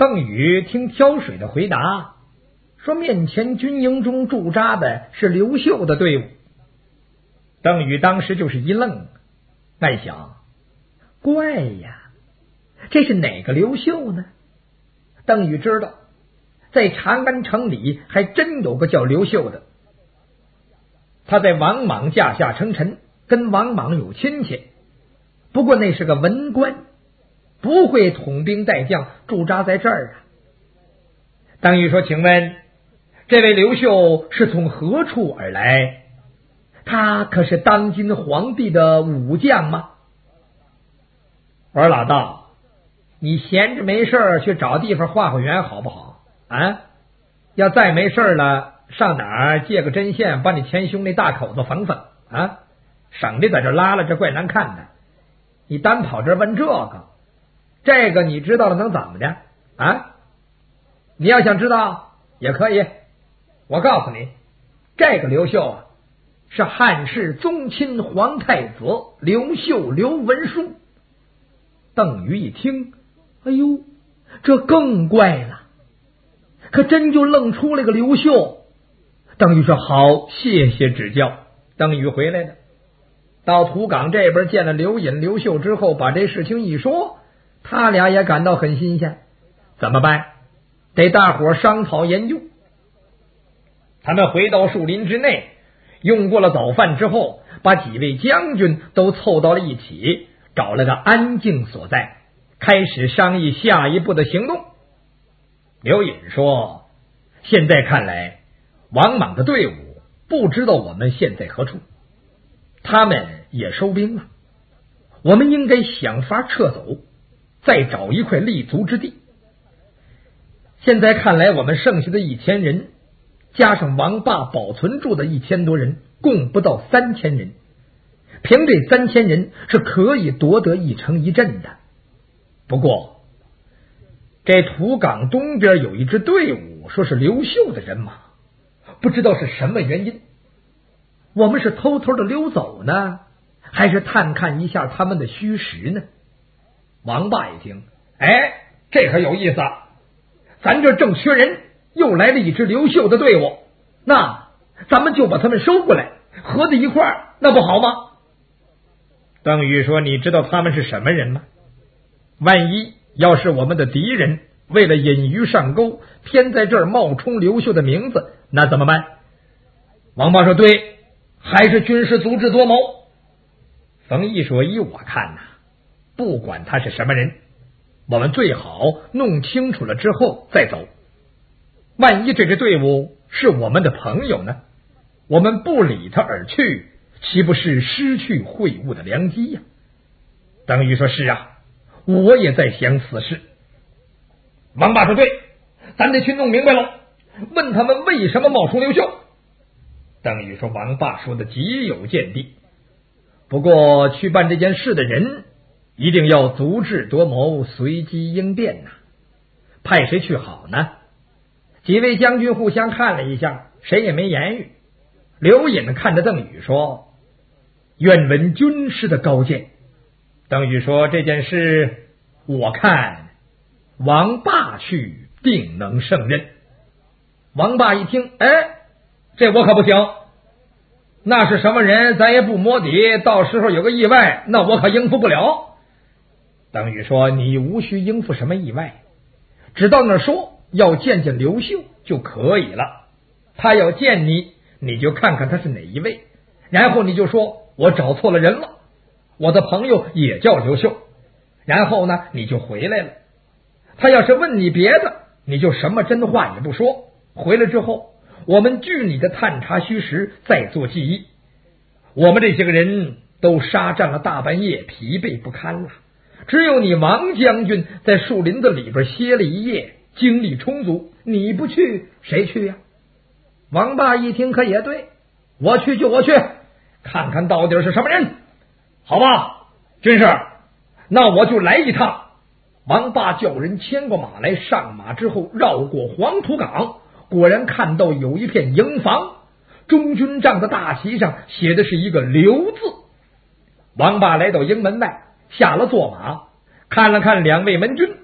邓禹听挑水的回答，说面前军营中驻扎的是刘秀的队伍。邓禹当时就是一愣，暗想，怪呀，这是哪个刘秀呢？邓禹知道在长安城里还真有个叫刘秀的，他在王莽驾下称臣，跟王莽有亲戚，不过那是个文官，不会统兵带将驻扎在这儿啊。邓禹说，请问这位刘秀是从何处而来？他可是当今皇帝的武将吗？我说老道，你闲着没事去找地方画画圆好不好啊？要再没事了，上哪儿借个针线把你前胸那大口子缝缝啊，省得在这拉了，这怪难看的。你单跑这问这个你知道了能怎么的啊？你要想知道也可以，我告诉你，这个刘秀啊，是汉室宗亲皇太子刘秀刘文书。邓禹一听，哎呦，这更怪了，可真就愣出了个刘秀。邓禹说，好，谢谢指教。邓禹回来了，到土岗这边见了刘隐刘秀之后，把这事情一说，他俩也感到很新鲜。怎么办？得大伙商讨研究。他们回到树林之内，用过了早饭之后，把几位将军都凑到了一起，找了个安静所在，开始商议下一步的行动。刘隐说，现在看来王莽的队伍不知道我们现在何处，他们也收兵了，我们应该想法撤走，再找一块立足之地。现在看来，我们剩下的1000人加上王霸保存住的1000多人，共不到3000人。凭这3000人是可以夺得一城一镇的。不过这土岗东边有一支队伍，说是刘秀的人马，不知道是什么原因。我们是偷偷的溜走呢，还是探看一下他们的虚实呢？王霸一听，这可有意思，咱这正缺人，又来了一支刘秀的队伍，那咱们就把他们收过来，合在一块儿，那不好吗？邓禹说，你知道他们是什么人吗？万一要是我们的敌人，为了引鱼上钩，偏在这儿冒充刘秀的名字，那怎么办？王霸说，对，还是军师足智多谋。冯异说，依我看不管他是什么人，我们最好弄清楚了之后再走。万一这支队伍是我们的朋友呢？我们不理他而去，岂不是失去会晤的良机呀？邓禹说，是啊，我也在想此事。王霸说，对，咱得去弄明白了，问他们为什么冒充刘秀。邓禹说，王霸说的极有见地，不过去办这件事的人一定要足智多谋，随机应变派谁去好呢？几位将军互相看了一下，谁也没言语。刘隐看着邓禹说，愿闻军师的高见。邓禹说，这件事我看王霸去定能胜任。王霸一听，这我可不行，那是什么人咱也不摸底，到时候有个意外，那我可应付不了。邓禹说，你无需应付什么意外，只到那儿说要见见刘秀就可以了。他要见你，你就看看他是哪一位，然后你就说，我找错了人了，我的朋友也叫刘秀，然后呢你就回来了。他要是问你别的，你就什么真话也不说，回来之后我们据你的探查虚实，再做记忆。我们这些个人都杀战了大半夜，疲惫不堪了，只有你王将军在树林子里边歇了一夜，精力充足，你不去谁去呀？王霸一听，可也对，我去就我去，看看到底是什么人。好吧，军师，那我就来一趟。王霸叫人牵过马来，上马之后绕过黄土岗，果然看到有一片营房，中军帐的大旗上写的是一个刘字。王霸来到营门外，下了坐马，看了看2位门军，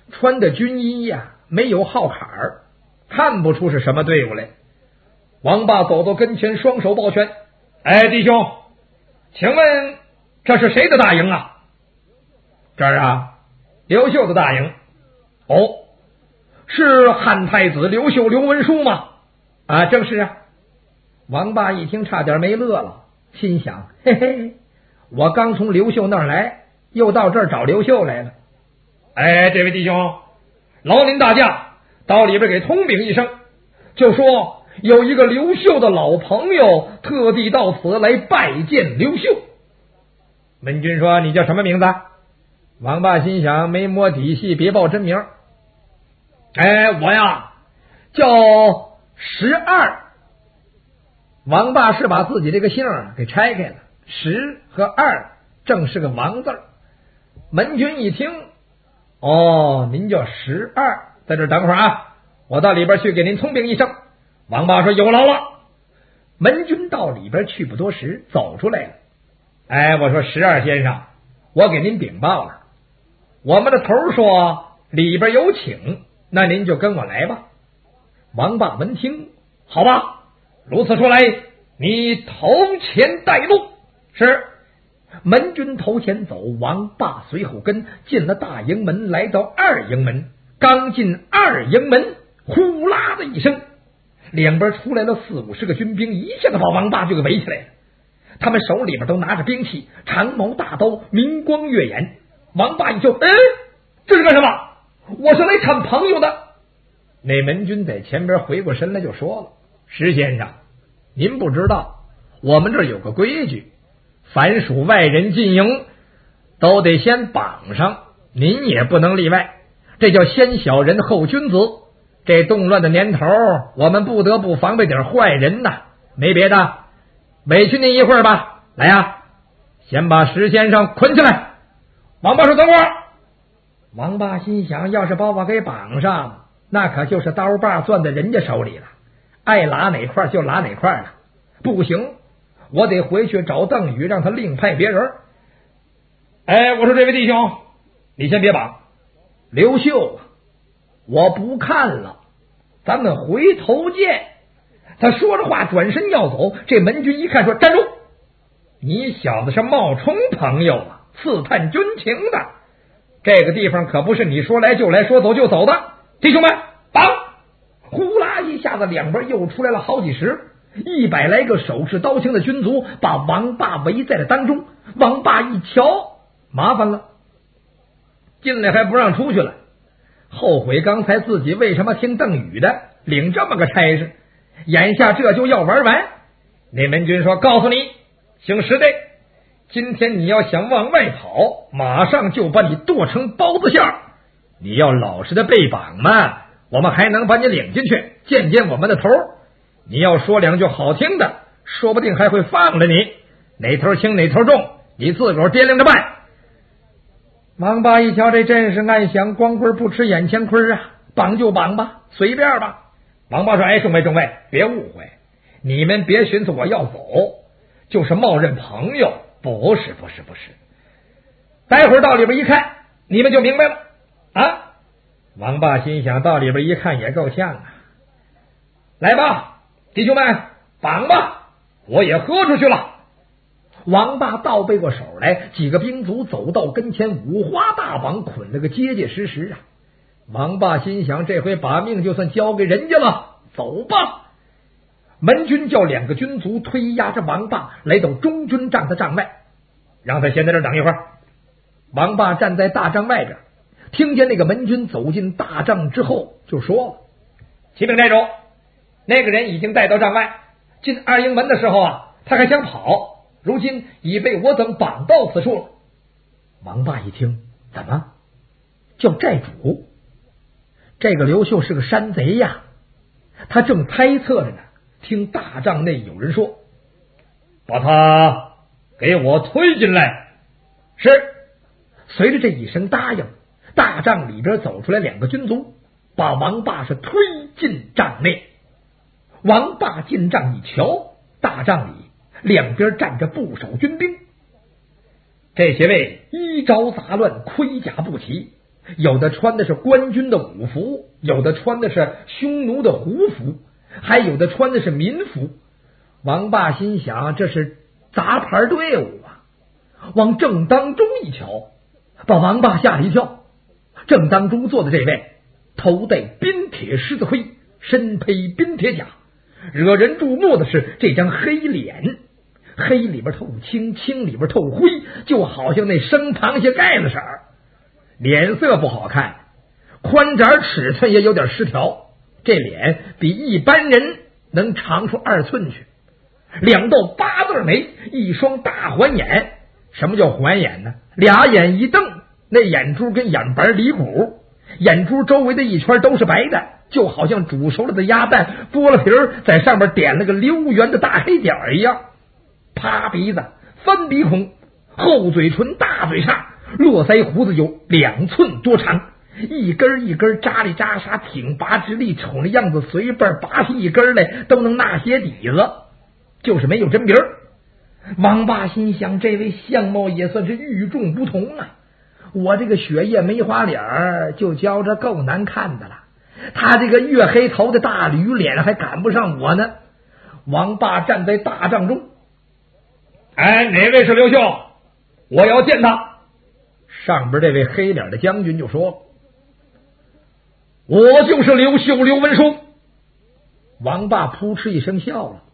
穿的军衣呀，没有号坎儿，看不出是什么队伍来。王霸走到跟前，双手抱拳：“哎，弟兄，请问这是谁的大营啊？”“这儿啊，刘秀的大营。”“哦，是汉太子刘秀刘文书吗？”“啊，正是啊。”王霸一听差点没乐了，心想：嘿嘿，我刚从刘秀那儿来，又到这儿找刘秀来了。哎，这位弟兄，劳您大驾到里边给通禀一声，就说有一个刘秀的老朋友特地到此来拜见刘秀。门军说：“你叫什么名字？”王霸心想：没摸底细，别报真名。哎，我呀叫12。王霸是把自己这个姓给拆开了，10和2正是个王字。门军一听，哦，您叫12，在这等会儿啊，我到里边去给您通禀一声。王霸说：“有劳了。”门军到里边去不多时，走出来了。哎，我说12先生，我给您禀报了，我们的头说里边有请，那您就跟我来吧。王霸闻听，好吧，如此说来，你头前带路。是。门军头前走，王霸随后跟，进了大营门，来到2营门。刚进2营门，呼啦的一声，两边出来了40-50个军兵，一下子把王霸就给围起来了。他们手里边都拿着兵器，长矛大刀，明光跃眼。王霸一叫：“这是干什么？我是来看朋友的。”那门军在前边回过身来就说了：“石先生，您不知道，我们这儿有个规矩，凡属外人进营都得先绑上，您也不能例外，这叫先小人后君子。这动乱的年头，我们不得不防备点坏人呐，没别的，委屈您一会儿吧。来呀，先把石先生捆起来。”王霸说：“等会儿。”王霸心想，要是把我给绑上，那可就是刀把攥在人家手里了，爱拉哪块就拉哪块了。不行，我得回去找邓禹，让他另派别人。哎，我说这位弟兄，你先别绑。刘秀，我不看了，咱们回头见。他说着话转身要走，这门军一看说：“站住！你小子是冒充朋友啊，刺探军情的，这个地方可不是你说来就来，说走就走的。弟兄们，绑！”呼啦一下子，两边又出来了好几十100来个手持刀枪的军卒，把王霸围在了当中。王霸一瞧，麻烦了，进来还不让出去了，后悔刚才自己为什么听邓禹的，领这么个差事，眼下这就要玩完。那门军说：“告诉你，姓石的，今天你要想往外跑，马上就把你剁成包子馅儿。你要老实的被绑嘛，我们还能把你领进去，见见我们的头。你要说两句好听的，说不定还会放了你。哪头轻哪头重，你自个儿掂量着办。”王霸一瞧这阵势，暗想光棍不吃眼前亏啊，绑就绑吧，随便吧。王霸说：“哎，众位，别误会，你们别寻思我要走，就是冒认朋友，不是。待会儿到里边一看，你们就明白了啊。”王霸心想，到里边一看也够呛啊。来吧，弟兄们，绑吧，我也喝出去了。王霸倒背过手来，几个兵卒走到跟前，五花大绑，捆了个结结实实啊。王霸心想，这回把命就算交给人家了，走吧。门军叫2个军卒推压着王霸来到中军帐的帐外，让他先在这等一会儿。王霸站在大帐外边，听见那个门军走进大帐之后，就说了：“启禀寨主，那个人已经带到帐外，进2营门的时候啊，他还想跑，如今已被我等绑到此处了。”王霸一听，怎么叫寨主？这个刘秀是个山贼呀！他正猜测着呢，听大帐内有人说：“把他给我推进来。”是。随着这一声答应，大帐里边走出来2个军卒，把王霸是推进帐内。王霸进帐一瞧，大帐里两边站着不少军兵，这些位衣着杂乱，盔甲不齐， 有的穿的是官军的武服，有的穿的是匈奴的胡服，还有的穿的是民服。王霸心想，这是杂牌队伍啊！往正当中一瞧，把王霸吓了一跳。正当中坐的这位，头戴冰铁狮子盔，身披冰铁甲，惹人注目的是这张黑脸，黑里边透青，青里边透灰，就好像那生螃蟹盖子色儿。脸色不好看，宽窄尺寸也有点失调，这脸比一般人能长出2寸去。2道8字眉，一双大环眼。什么叫环眼呢？俩眼一瞪，那眼珠跟眼白离骨，眼珠周围的一圈都是白的，就好像煮熟了的鸭蛋剥了皮儿，在上面点了个溜圆的大黑点儿一样。趴鼻子，翻鼻孔，厚嘴唇，大嘴叉，络腮胡子有2寸多长，一根一根扎里扎沙，挺拔直立，瞅那样子随便拔起一根来都能纳些底子，就是没有真名儿。王霸心想，这位相貌也算是与众不同啊！我这个雪夜梅花脸就觉着够难看的了，他这个月黑头的大驴脸还赶不上我呢。王霸站在大帐中，哪位是刘秀？我要见他。上边这位黑脸的将军就说：我就是刘秀，刘文书。王霸扑哧一声笑了，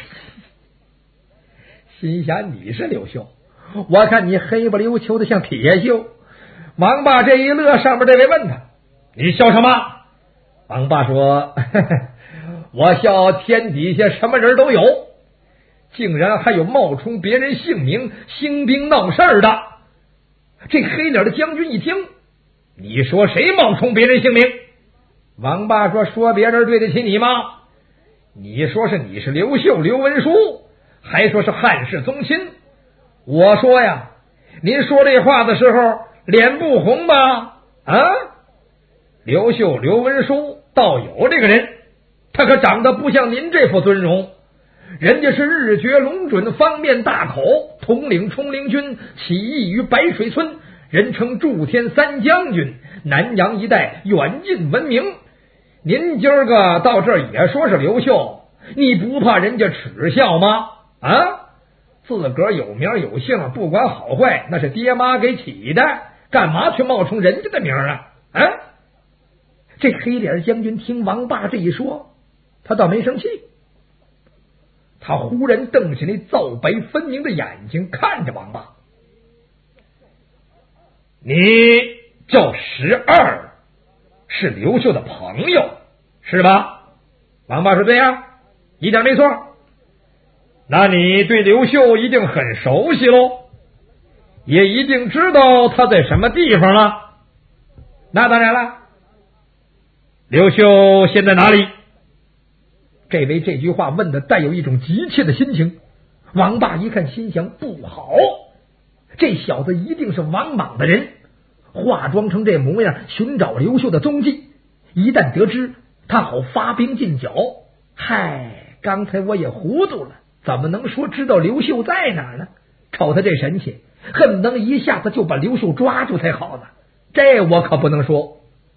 心想你是刘秀，我看你黑不溜秋的像铁锈。王霸这一乐，上边这位问他：你笑什么？王霸说：我笑天底下什么人都有，竟然还有冒充别人姓名兴兵闹事儿的。这黑脸的将军一听，你说谁冒充别人姓名？王霸说：说别人对得起你吗？你说你是刘秀刘文书，还说是汉室宗亲。我说呀，您说这话的时候脸不红吧？刘秀刘文书倒有这个人，他可长得不像您这副尊容。人家是日绝龙准，方面大口，统领冲灵军，起义于白水村，人称祝天3将军，南阳一带远近闻名。您今儿个到这儿也说是刘秀，你不怕人家耻笑吗？自个儿有名有姓，不管好坏，那是爹妈给起的，干嘛去冒充人家的名啊？这黑脸将军听王霸这一说，他倒没生气，他忽然瞪起那皂白分明的眼睛看着王霸：你叫12，是刘秀的朋友是吧？王霸说：对呀，一点没错。那你对刘秀一定很熟悉喽，也一定知道他在什么地方了。那当然了。刘秀现在哪里？这位这句话问的带有一种急切的心情。王霸一看，心想不好，这小子一定是王莽的人，化妆成这模样寻找刘秀的踪迹，一旦得知，他好发兵进剿。嗨，刚才我也糊涂了，怎么能说知道刘秀在哪儿呢？瞅他这神气，恨不能一下子就把刘秀抓住才好呢。这我可不能说。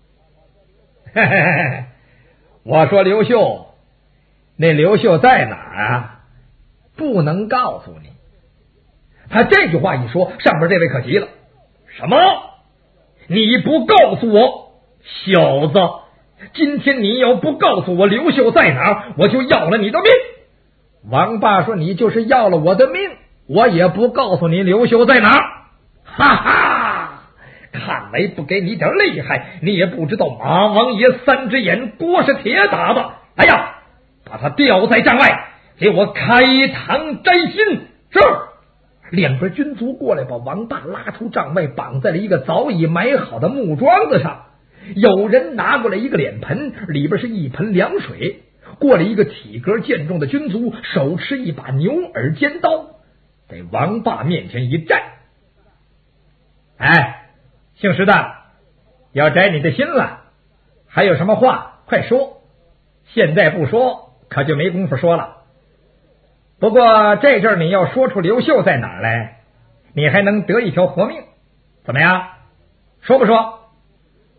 我说刘秀，那刘秀在哪儿啊？不能告诉你。他这句话一说，上边这位可急了。什么？你不告诉我？小子，今天你要不告诉我刘秀在哪儿，我就要了你的命。王霸说：你就是要了我的命，我也不告诉你刘秀在哪儿。哈哈，看来不给你点厉害，你也不知道马王爷3只眼锅是铁打的。哎呀，把他吊在帐外，给我开膛摘心。是。两边军卒过来，把王霸拉出帐外，绑在了一个早已埋好的木桩子上。有人拿过来一个脸盆，里边是一盆凉水。过来一个体格健壮的军卒，手持一把牛耳尖刀，在王霸面前一站。姓石的，要摘你的心了，还有什么话快说，现在不说可就没工夫说了。不过这阵你要说出刘秀在哪儿来，你还能得一条活命，怎么样？说不说？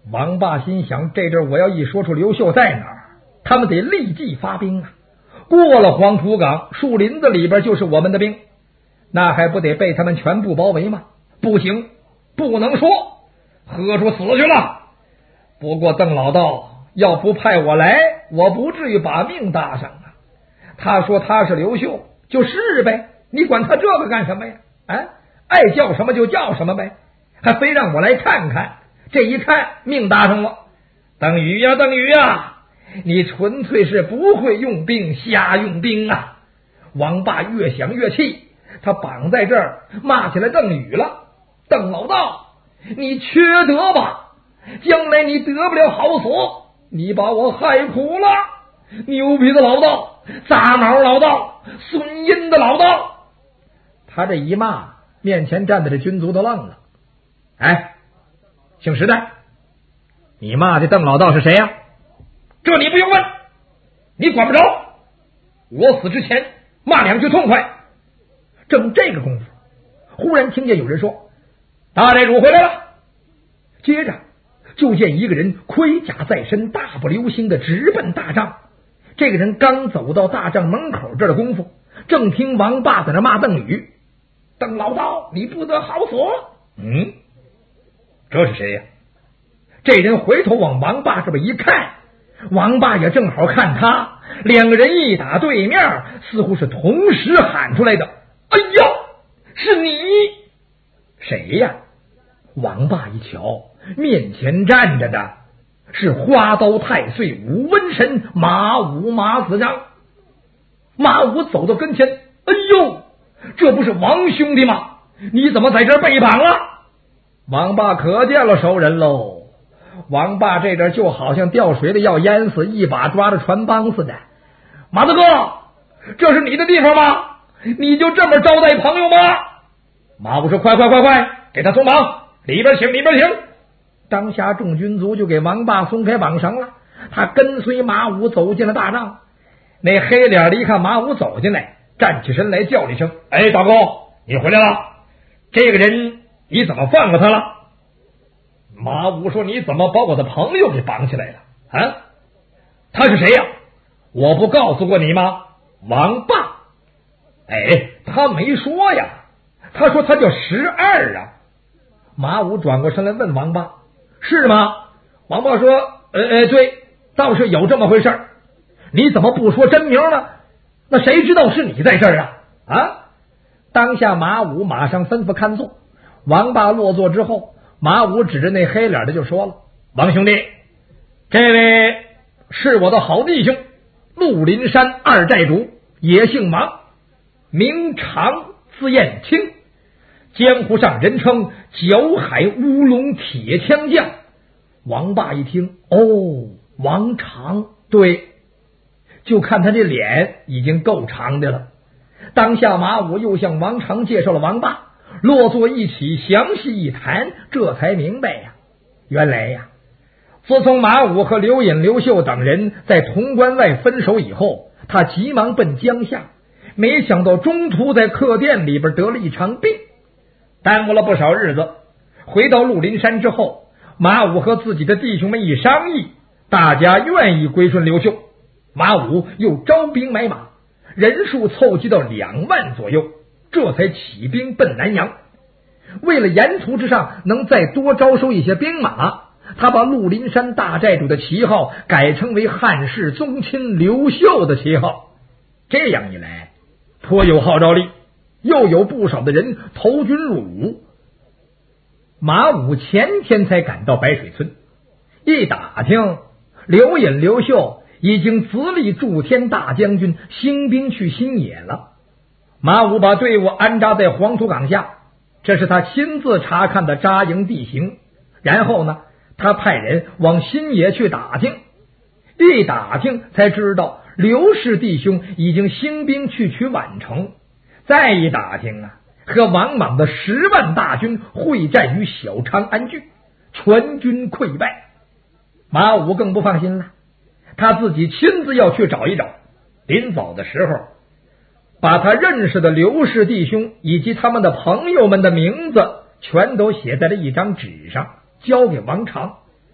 王霸心想，这阵我要一说出刘秀在哪儿，他们得立即发兵啊！过了黄土岗，树林子里边就是我们的兵，那还不得被他们全部包围吗？不行，不能说，喝出死去了。不过邓老道要不派我来，我不至于把命搭上啊。他说他是刘秀，就是呗，你管他这个干什么呀？爱叫什么就叫什么呗，还非让我来看看。这一看命搭上了。邓禹呀，邓禹呀，你纯粹是不会用兵，瞎用兵啊！王霸越想越气，他绑在这儿骂起来邓禹了。邓老道，你缺德吧，将来你得不了好所，你把我害苦了。牛皮的老道，杂毛老道，损阴的老道。他这一骂，面前站的这军卒都愣了。姓石的，你骂的邓老道是谁呀？这你不用问，你管不着。我死之前骂两句痛快。正这个功夫，忽然听见有人说：“大寨主回来了。”接着就见一个人盔甲在身，大步流星的直奔大帐。这个人刚走到大帐门口这儿的功夫，正听王霸在那骂邓禹：“邓老道，你不得好所。”这是谁呀？这人回头往王霸这边一看，王霸也正好看他，两个人一打对面，似乎是同时喊出来的：“哎呀，是你！”谁呀？王霸一瞧，面前站着的是花刀太岁武瘟神马武马子章。马武走到跟前：“哎呦，这不是王兄弟吗？你怎么在这儿被绑了？”王霸可见了熟人喽。王霸这阵就好像掉水里要淹死，一把抓着船帮似的。“马子哥，这是你的地方吗？你就这么招待朋友吗？”马武说：“快，给他松绑，里边请。”当下众军卒就给王霸松开绑绳了。他跟随马武走进了大帐。那黑脸的一看马武走进来，站起身来叫了一声：“哎，大哥，你回来了。这个人你怎么放了他了？”马武说：“你怎么把我的朋友给绑起来了啊？他是谁呀？我不告诉过你吗？王霸。”他没说呀，他说他叫12啊。马武转过身来问王霸：“是吗？”王霸说：“对，倒是有这么回事。你怎么不说真名呢？那谁知道是你在这儿啊？”当下马武马上吩咐看座。王霸落座之后，马武指着那黑脸的就说了：“王兄弟，这位是我的好弟兄，鹿林山二寨主，也姓王，名长，字彦清，江湖上人称九海乌龙铁枪将。”王霸一听，王长，对，就看他这脸已经够长的了。当下马武又向王长介绍了王霸，落座一起详细一谈，这才明白呀，原来呀，自从马武和刘隐、刘秀等人在潼关外分手以后，他急忙奔江夏，没想到中途在客店里边得了一场病，耽误了不少日子。回到鹿林山之后，马武和自己的弟兄们一商议，大家愿意归顺刘秀。马武又招兵买马，人数凑集到2万左右，这才起兵奔南阳。为了沿途之上能再多招收一些兵马，他把鹿林山大寨主的旗号改称为汉室宗亲刘秀的旗号。这样一来，颇有号召力，又有不少的人投军入伍。马武前天才赶到白水村，一打听，刘隐、刘秀已经直隶驻天大将军，兴兵去新野了。马武把队伍安扎在黄土岗下，这是他亲自查看的扎营地形。然后呢，他派人往新野去打听，一打听才知道刘氏弟兄已经兴兵去取宛城。再一打听啊，和王莽的10万大军会战于小长安郡，全军溃败。马武更不放心了，他自己亲自要去找一找。临走的时候，把他认识的刘氏弟兄以及他们的朋友们的名字全都写在了一张纸上，交给王长。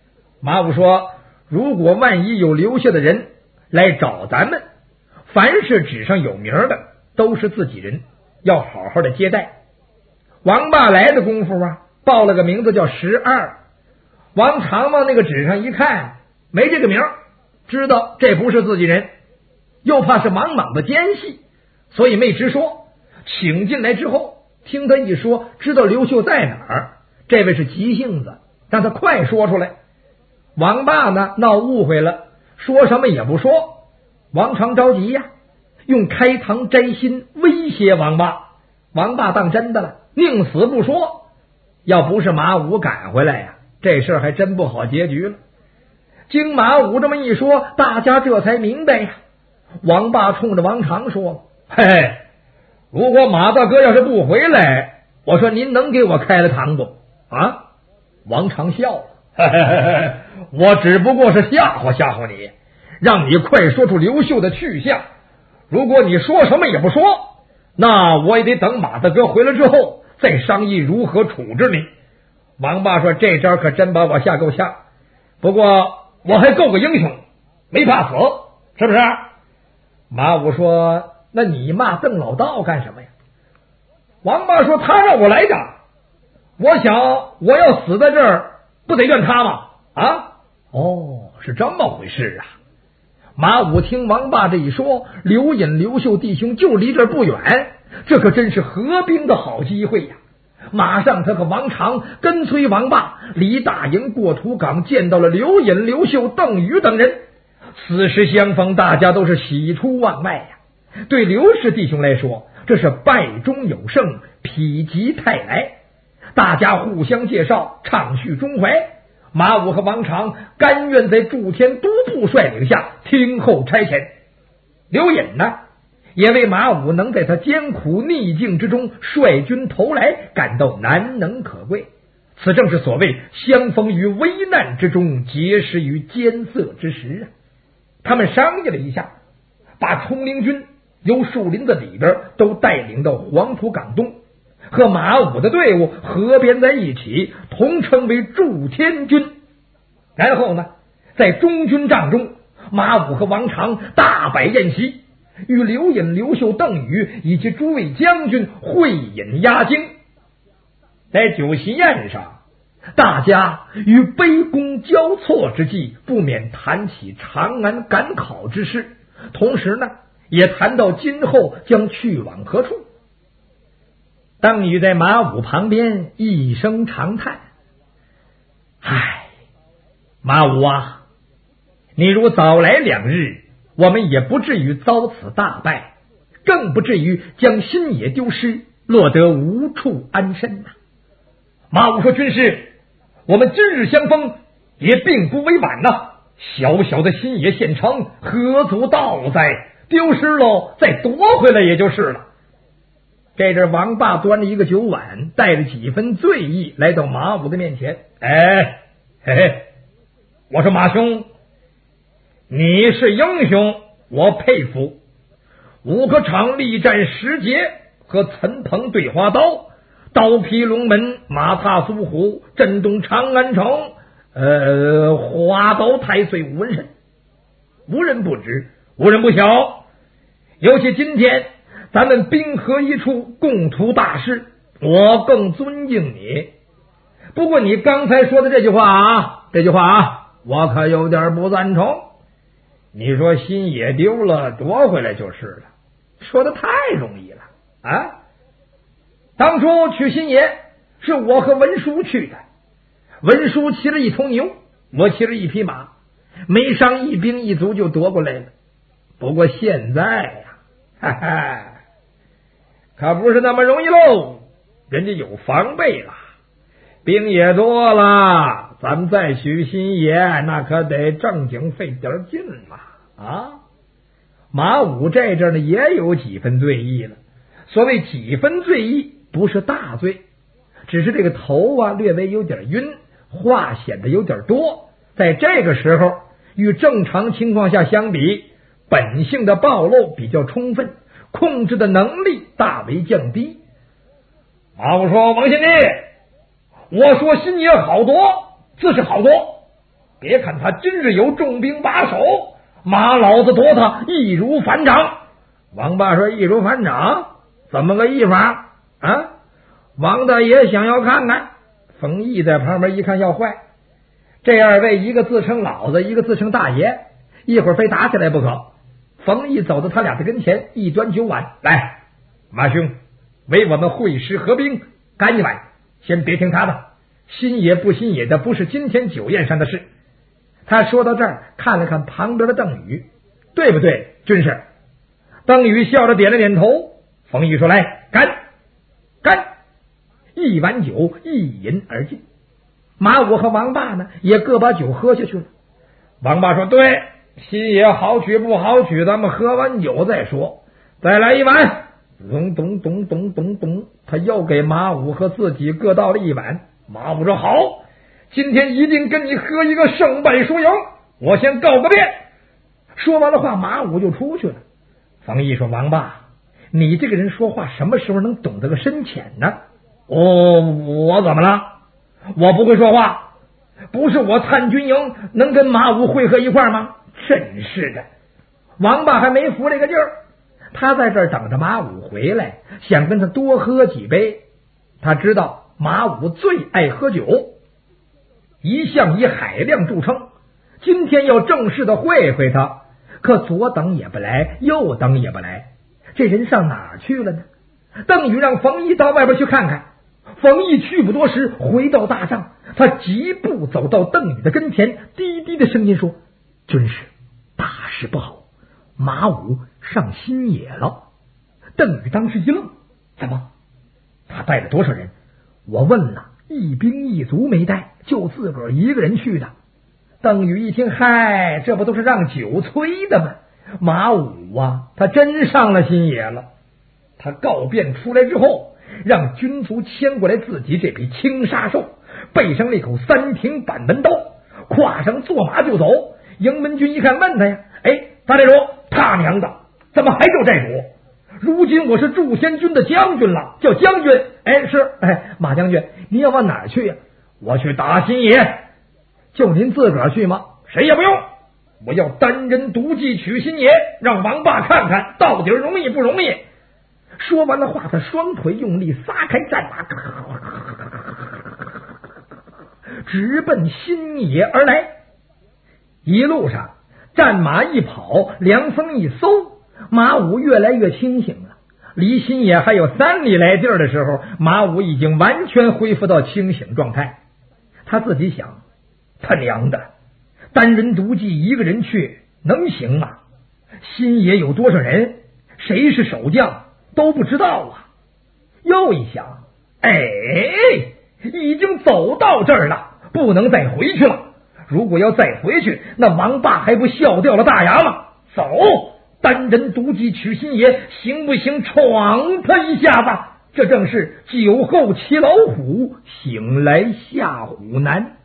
马武说，如果万一有留下的人来找咱们，凡是纸上有名的都是自己人，要好好的接待。王霸来的功夫啊，报了个名字叫12。王常往那个纸上一看，没这个名，知道这不是自己人，又怕是莽莽的奸细，所以没直说。请进来之后，听他一说，知道刘秀在哪儿，这位是急性子，让他快说出来。王霸呢，闹误会了，说什么也不说。王常着急呀，用开膛摘心威胁王霸。王霸当真的了，宁死不说。要不是马武赶回来呀，这事还真不好结局了。经马武这么一说，大家这才明白呀。王霸冲着王常说，嘿，如果马大哥要是不回来，我说您能给我开了膛不啊？王常笑了，嘿嘿嘿，我只不过是吓唬吓唬你，让你快说出刘秀的去向。如果你说什么也不说，那我也得等马大哥回来之后再商议如何处置你。王霸说，这招可真把我吓够呛，不过我还够个英雄，没怕死，是不是？马武说，那你骂邓老道干什么呀？王霸说，他让我来的，我想我要死在这儿，不得怨他吗？啊？哦，是这么回事啊。马武听王霸这一说，刘隐、刘秀弟兄就离这儿不远，这可真是合兵的好机会呀。马上他和王常跟随王霸离大营过土岗，见到了刘隐、刘秀、邓禹等人。此时相逢，大家都是喜出望外呀。对刘氏弟兄来说，这是败中有胜，否极泰来。大家互相介绍，畅叙中怀。马武和王常甘愿在祝天都部率领下听候差遣。刘隐呢，也为马武能在他艰苦逆境之中率军投来感到难能可贵。此正是所谓相逢于危难之中，结识于艰涩之时啊。他们商议了一下，把冲灵军由树林子里边都带领到黄土岗东，和马武的队伍合编在一起，同称为祝天军。然后呢，在中军帐中，马武和王常大摆宴席，与刘隐、刘秀、邓禹以及诸位将军会饮压惊。在酒席宴上，大家于杯弓交错之际，不免谈起长安赶考之事，同时呢，也谈到今后将去往何处。邓禹在马武旁边一声长叹，唉，马武啊，你如早来2日，我们也不至于遭此大败，更不至于将新野丢失，落得无处安身呐。马武说，军师，我们今日相逢也并不为晚呐，小小的新野县城何足道哉，丢失喽再夺回来也就是了。这阵王霸端着一个酒碗，带着几分醉意来到马武的面前。哎，嘿嘿，我说马兄，你是英雄，我佩服。5个场力战10节，和陈鹏对花刀，刀劈龙门，马踏苏虎，震动长安城，花刀太岁无纹身，无人不知，无人不晓。尤其今天咱们兵合一处，共图大事，我更尊敬你。不过你刚才说的这句话啊，我可有点不赞成。你说心也丢了，夺回来就是了，说的太容易了啊！当初去新野是我和文书去的，文书骑了一头牛，我骑了一匹马，没伤一兵一卒就夺过来了。不过现在呀，哈哈，可不是那么容易喽，人家有防备了，兵也多了，咱们再取新野，那可得正经费点劲嘛啊！马武这阵呢也有几分醉意了，所谓几分醉意，不是大醉，只是这个头啊略微有点晕，话显得有点多。在这个时候，与正常情况下相比，本性的暴露比较充分，控制的能力大为降低。马武说，王贤弟，我说新野好夺，自是好夺， 别看他真是有重兵把守，马老子夺他易如反掌。王霸说：“易如反掌？怎么个易法啊？”王大爷想要看看。冯异在旁边一看要坏，这二位一个自称老子，一个自称大爷，一会儿非打起来不可。冯异走到他俩的跟前，一端酒碗，来，马兄，为我们会师合兵，干一碗。先别听他的，新野不新野的，不是今天酒宴上的事。他说到这儿，看了看旁边的邓禹，对不对，军师？邓禹笑着点了点头。冯异说：“来，干，干！”一碗酒一饮而尽。马武和王霸呢，也各把酒喝下去了。王霸说：“对，新野好取不好取，咱们喝完酒再说。再来一碗。”咚咚咚咚咚咚，他又给马武和自己各倒了一碗。马武说：“好，今天一定跟你喝一个胜败输赢，我先告个别。”说完了话，马武就出去了。冯异说：“王霸，你这个人说话什么时候能懂得个深浅呢？”“我怎么了？我不会说话？不是我参军营能跟马武会合一块吗？真是的！”王霸还没服这个劲儿，他在这儿等着马武回来，想跟他多喝几杯。他知道马武最爱喝酒，一向以海量著称，今天要正式的会会他，可左等也不来，右等也不来，这人上哪儿去了呢？邓禹让冯异到外边去看看。冯异去不多时，回到大帐，他疾步走到邓禹的跟前，低低的声音说：“军师，大事不好，马武上新野了。”邓禹当时一愣，怎么？他带了多少人？我问了，一兵一卒没带，就自个儿一个人去的。邓禹一听，嗨，这不都是让酒催的吗？马武啊，他真上了新野了。他告变出来之后，让军卒牵过来自己这匹青沙兽，背上那口三挺板门刀，跨上坐马就走。营门军一看，问他呀：“哎，大寨主，他娘的，怎么还叫寨主？如今我是祝仙军的将军了，叫将军。”“哎，是，哎，马将军，您要往哪儿去呀？”“我去打新野。”“就您自个儿去吗？”“谁也不用，我要单人独骑取新野，让王霸看看到底容易不容易。”说完了话，他双腿用力撒开战马，直奔新野而来。一路上战马一跑，凉风一嗖，马武越来越清醒了。离新野还有3里来地儿的时候，马武已经完全恢复到清醒状态。他自己想，他娘的，单人独骑一个人去能行吗？新野有多少人？谁是守将？都不知道啊。又一想，已经走到这儿了，不能再回去了。如果要再回去，那王霸还不笑掉了大牙吗？走，单人独骑取新野，行不行？闯他一下子。这正是酒后骑老虎，醒来吓虎难。